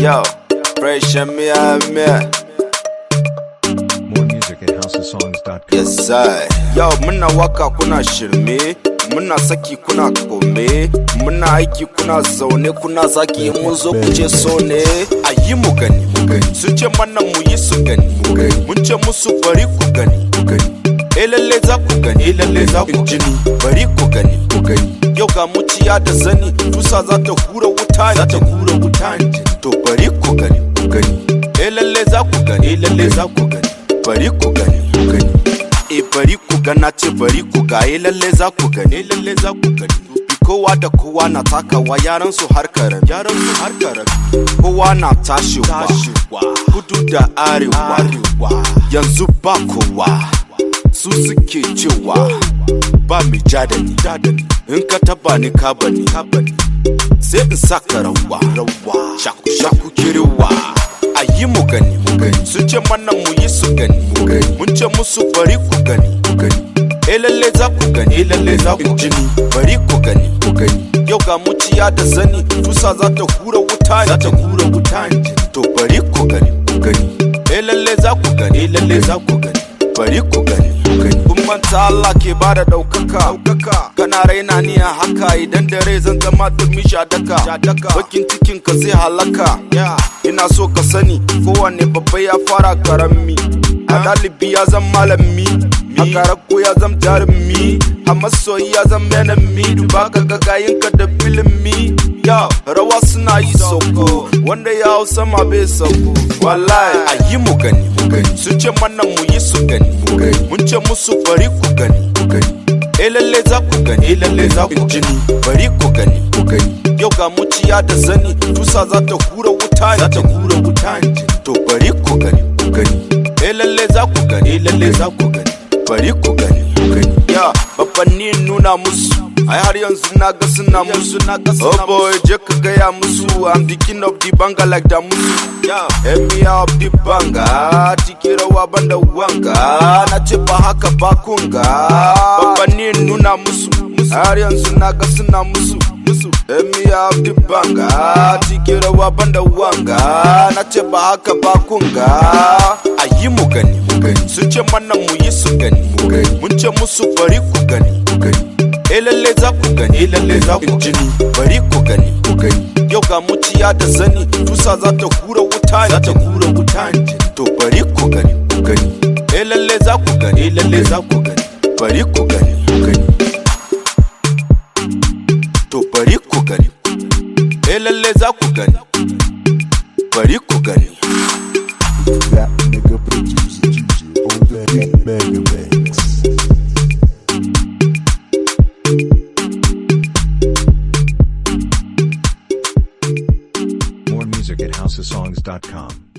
Yo, fresh and me. More music at housesongs.com. Yes, I. Yo, muna waka kuna shirme, muna saki kuna kome, muna aiki kuna zaune kuna zaki mun zo ku ce so ne. Ayi mu gani, sun ce mana mu yi su gani, mun ce musu bari ku gani. Lalle za ku gani, lalle za ku jini, bari ku gani. Yau ga muciya da zani, tusa za ta hura wuta, to bari ku gani. Lalle za ku gani, lalle za ku gani, bari ku gani. Bari ku gana ce bari ku ga lalle za ku gani, lalle za ku gani. Kowa da kowa na takawa yaran su har karami, kowa na tashiwa, kudu da arewa, yanzu ba kowa, su suke cewa ba mai ja da ni, in ka taba ni ka bani, sai in saka rawa, shaku kiriwa. Ayi mu gani, sun ce mana mu yi su gani, mun ce musu bari ku gani. Lalle za ku gani, lalle za ku jini, bari ku gani. Yau ga muciya da zani, tusa za ta hura wuta, to bari ku gani. Lalle za ku gani, lalle za ku gani, bari ku gani. Kun manta Allah ke bada ɗaukaka, kana raina ni a haka, idan dare zan zama turmi shadaka, bakin cikin ka zai halaka. Ina so ka sani kowane babba ya fara karami, a ɗalibi ya zama malami, a karako ya zama jarumi, a masoyi ya zama enemy. Duba ka gagayinka da filimi, rawa suna yi sauko, wanda ya hau sama bai sauko. Wallahi ayi mu gani, sun ce mana mu yi su gani, mun ce musu bari ku gani. Lalle za ku gani, lalle za ku jini, bari ku gani. Yau ga muciya da zani, tusa za ta hura wuta, to bari ku gani. Lalle za ku gani, lalle za ku gani, bari ku gani. Babbanni nuna musu, ai har yanzu na ga suna musu. Oh boy, je ka gaya musu, I'm the king of the banga like da musu. Emia of the banga, tiki rawa banda wanga, na ce ba haka ba kunga. Babbanni nuna musu, har yanzu na ga suna musu. Emia of the banga, tiki rawa banda wanga, na ce ba haka ba kunga. Ayi mu gani, sun ce mana mu yi su gani, mun ce musu bari ku gani. Lalle za ku gani, lalle za ku jini, bari ku gani. Yau ga muciya da zani, tusa za ta hura wuta, to bari ku gani. Lalle za ku gani, lalle za ku gani, bari ku gani. To bari ku gani. Lalle za ku gani, bari ku gani. That nigga producer on that mega mix. More music at housesongs.com.